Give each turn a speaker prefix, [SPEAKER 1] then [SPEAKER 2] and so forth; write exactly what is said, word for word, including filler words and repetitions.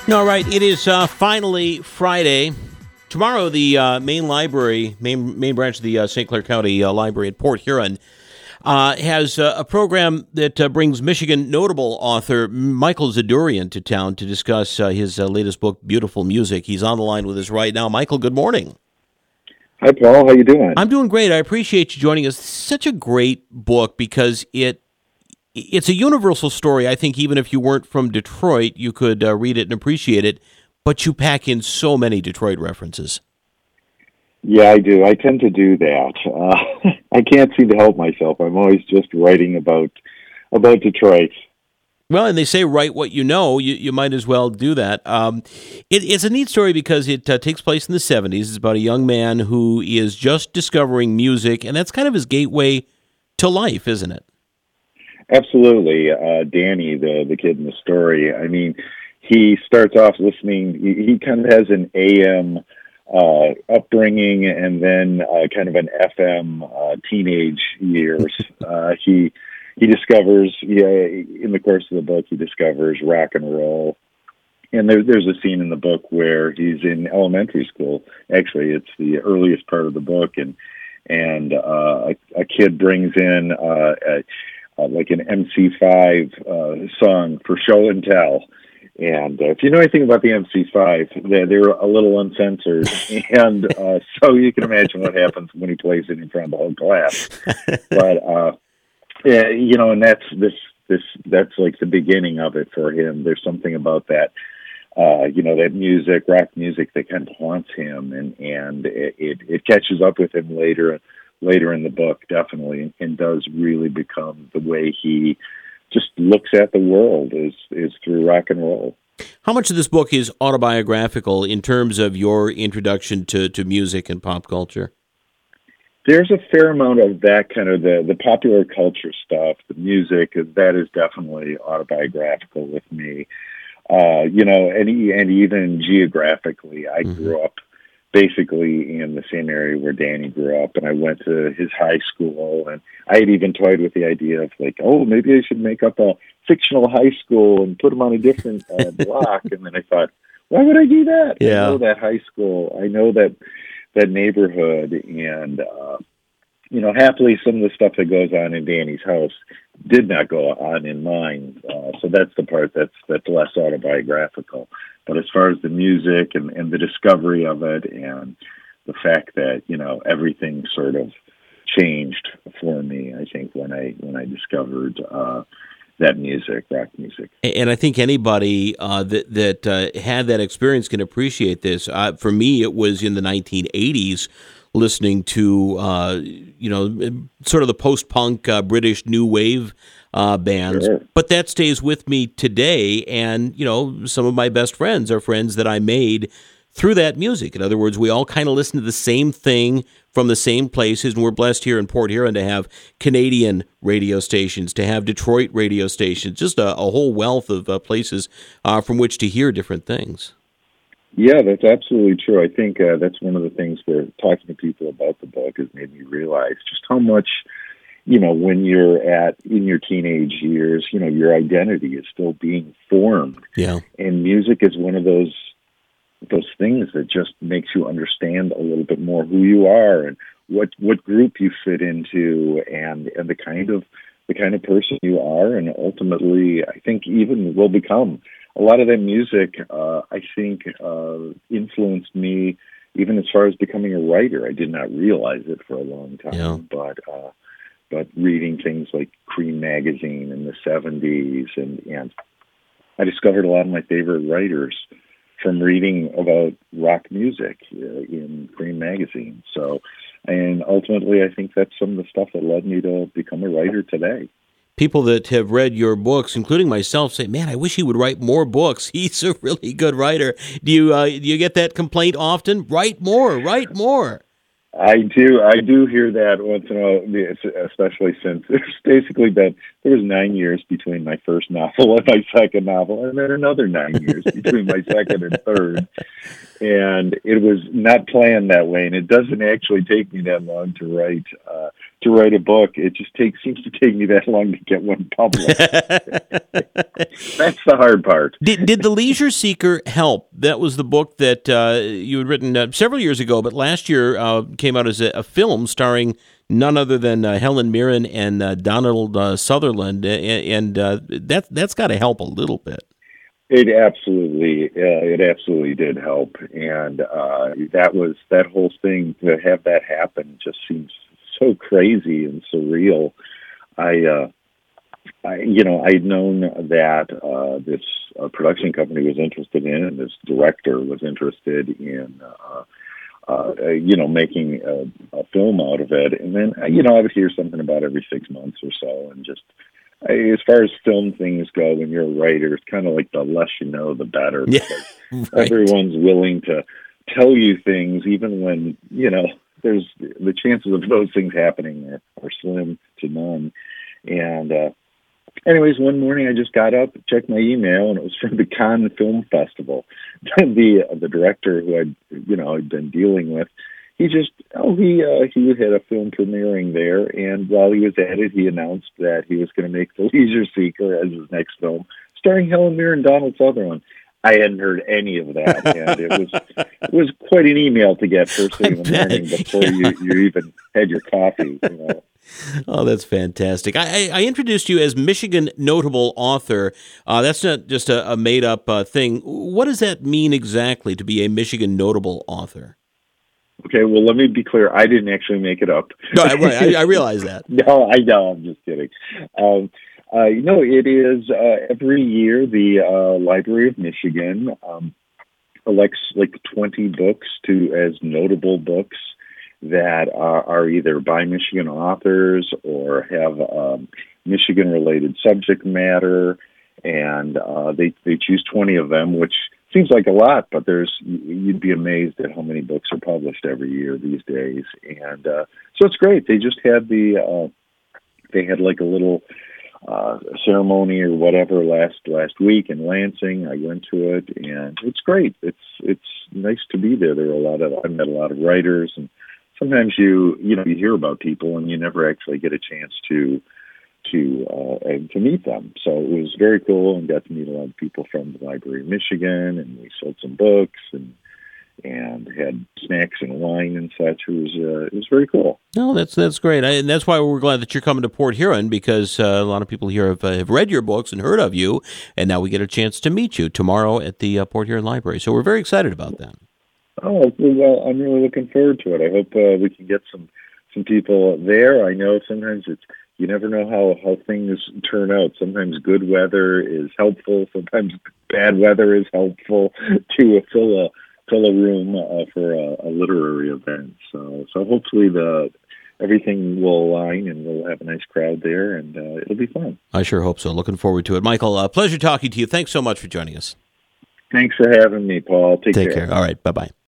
[SPEAKER 1] All right, it is uh, finally Friday. Tomorrow, the uh, main library, main main branch of the uh, Saint Clair County uh, Library at Port Huron, uh, has uh, a program that uh, brings Michigan notable author Michael Zadurian to town to discuss uh, his uh, latest book, Beautiful Music. He's on the line with us right now. Michael, good morning.
[SPEAKER 2] Hi, Paul. How you doing?
[SPEAKER 1] I'm doing great. I appreciate you joining us. Such a great book because it it's a universal story. I think even if you weren't from Detroit, you could uh, read it and appreciate it. But you pack in so many Detroit references.
[SPEAKER 2] Yeah, I do. I tend to do that. Uh, I can't seem to help myself. I'm always just writing about about Detroit.
[SPEAKER 1] Well, and they say write what you know. You you might as well do that. Um, it, it's a neat story because it uh, takes place in the seventies. It's about a young man who is just discovering music, and that's kind of his gateway to life, isn't it?
[SPEAKER 2] Absolutely. Uh, Danny, the, the kid in the story, I mean, he starts off listening. He, he kind of has an A M uh, upbringing and then uh, kind of an F M uh, teenage years. uh, he he discovers, yeah, in the course of the book, he discovers rock and roll. And there, there's a scene in the book where he's in elementary school. Actually, it's the earliest part of the book, and and uh, a, a kid brings in uh, a, uh, like an M C five uh, song for show and tell. And uh, if you know anything about the M C five, they're, they're a little uncensored. And uh, so you can imagine what happens when he plays it in front of the whole class. But, uh, yeah, you know, and that's this, this, that's like the beginning of it for him. There's something about that, uh, you know, that music, rock music that kind of haunts him, and, and it, it, it catches up with him later later in the book, definitely, and does really become the way he just looks at the world is is through rock and roll.
[SPEAKER 1] How much of this book is autobiographical in terms of your introduction to, to music and pop culture?
[SPEAKER 2] There's a fair amount of that kind of the, the popular culture stuff, the music, that is definitely autobiographical with me. Uh, you know, and, and even geographically, I mm-hmm. grew up basically in the same area where Danny grew up, and I went to his high school, and I had even toyed with the idea of like, oh, maybe I should make up a fictional high school and put him on a different uh, block. And then I thought, why would I do that?
[SPEAKER 1] Yeah.
[SPEAKER 2] I know that high school. I know that that neighborhood, and uh, you know, happily, some of the stuff that goes on in Danny's house did not go on in mine. Uh, so that's the part that's that's less autobiographical. But as far as the music and, and the discovery of it, and the fact that, you know, everything sort of changed for me, I think, when I when I discovered uh, that music, rock music.
[SPEAKER 1] And I think anybody uh, that that uh, had that experience can appreciate this. Uh, for me, it was in the nineteen eighties, listening to, uh, you know, sort of the post-punk uh, British new wave Uh, bands,
[SPEAKER 2] sure.
[SPEAKER 1] But that stays with me today, and, you know, some of my best friends are friends that I made through that music. In other words, we all kind of listen to the same thing from the same places, and we're blessed here in Port Huron to have Canadian radio stations, to have Detroit radio stations, just a, a whole wealth of uh, places uh, from which to hear different things.
[SPEAKER 2] Yeah, that's absolutely true. I think uh, that's one of the things where talking to people about the book has made me realize just how much, you know, when you're at in your teenage years, you know, your identity is still being formed.
[SPEAKER 1] Yeah.
[SPEAKER 2] And music is one of those those things that just makes you understand a little bit more who you are and what what group you fit into, and, and the kind of the kind of person you are, and ultimately I think even will become. A lot of that music uh, I think uh, influenced me even as far as becoming a writer. I did not realize it for a long time,
[SPEAKER 1] yeah.
[SPEAKER 2] but uh but reading things like Cream magazine in the seventies, and, and I discovered a lot of my favorite writers from reading about rock music uh, in Cream magazine. So, and ultimately, I think that's some of the stuff that led me to become a writer today.
[SPEAKER 1] People that have read your books, including myself, say, man, I wish he would write more books. He's a really good writer. Do you, uh, do you get that complaint often? Write more, write more.
[SPEAKER 2] I do. I do hear that once in a while, especially since it's basically been, there was nine years between my first novel and my second novel, and then another nine years between my second and third. And it was not planned that way, and it doesn't actually take me that long to write uh, to write a book. It just takes seems to take me that long to get one published. That's the hard part.
[SPEAKER 1] Did, did The Leisure Seeker help? That was the book that uh, you had written uh, several years ago, but last year uh, came out as a, a film starring none other than uh, Helen Mirren and uh, Donald uh, Sutherland, and, and uh, that that's got to help a little bit.
[SPEAKER 2] It absolutely, uh, it absolutely did help, and uh, that was that whole thing to have that happen just seems so crazy and surreal. I, uh, I you know, I'd known that uh, this uh, production company was interested in, and this director was interested in, uh, uh, you know, making a, a film out of it, and then you know, I would hear something about every six months or so, and just. As far as film things go, when you're a writer, it's kind of like the less you know, the better.
[SPEAKER 1] Yeah, right.
[SPEAKER 2] Everyone's willing to tell you things, even when, you know, there's the chances of those things happening are, are slim to none. And uh, anyways, one morning I just got up, checked my email, and it was from the Cannes Film Festival. the the director who I'd, you know, I'd been dealing with, He just, oh, he uh, he had a film premiering there, and while he was at it, he announced that he was going to make The Leisure Seeker as his next film, starring Helen Mirren and Donald Sutherland. I hadn't heard any of that, and it was it was quite an email to get first thing in the morning before you, you even had your coffee. You know?
[SPEAKER 1] Oh, that's fantastic. I, I introduced you as Michigan Notable Author. Uh, that's not just a, a made-up uh, thing. What does that mean exactly, to be a Michigan Notable Author?
[SPEAKER 2] Okay, well, let me be clear. I didn't actually make it up.
[SPEAKER 1] No, I, I realize that.
[SPEAKER 2] no, I know. I'm just kidding. Um, uh, you know, it is uh, every year the uh, Library of Michigan um, elects like twenty books to as notable books that are, are either by Michigan authors or have um, Michigan-related subject matter, and uh, they they choose twenty of them, which seems like a lot, but there's you'd be amazed at how many books are published every year these days, and uh, so it's great. They just had the uh, they had like a little uh, ceremony or whatever last last week in Lansing. I went to it, and it's great. It's it's nice to be there. There were a lot of I met a lot of writers, and sometimes you you know you hear about people and you never actually get a chance to. to uh, and to meet them. So it was very cool, and got to meet a lot of people from the Library of Michigan, and we sold some books and and had snacks and wine and such. It was uh, it was very cool.
[SPEAKER 1] No, that's that's great, I, and that's why we're glad that you're coming to Port Huron, because uh, a lot of people here have, uh, have read your books and heard of you, and now we get a chance to meet you tomorrow at the uh, Port Huron Library. So we're very excited about that.
[SPEAKER 2] Oh, well, I'm really looking forward to it. I hope uh, we can get some some people there. I know sometimes it's you never know how, how things turn out. Sometimes good weather is helpful. Sometimes bad weather is helpful to fill a fill a room uh, for a, a literary event. So so hopefully the everything will align and we'll have a nice crowd there, and uh, it'll be fun.
[SPEAKER 1] I sure hope so. Looking forward to it. Michael, uh, pleasure talking to you. Thanks so much for joining us.
[SPEAKER 2] Thanks for having me, Paul. Take,
[SPEAKER 1] Take
[SPEAKER 2] care.
[SPEAKER 1] care. All right. Bye-bye.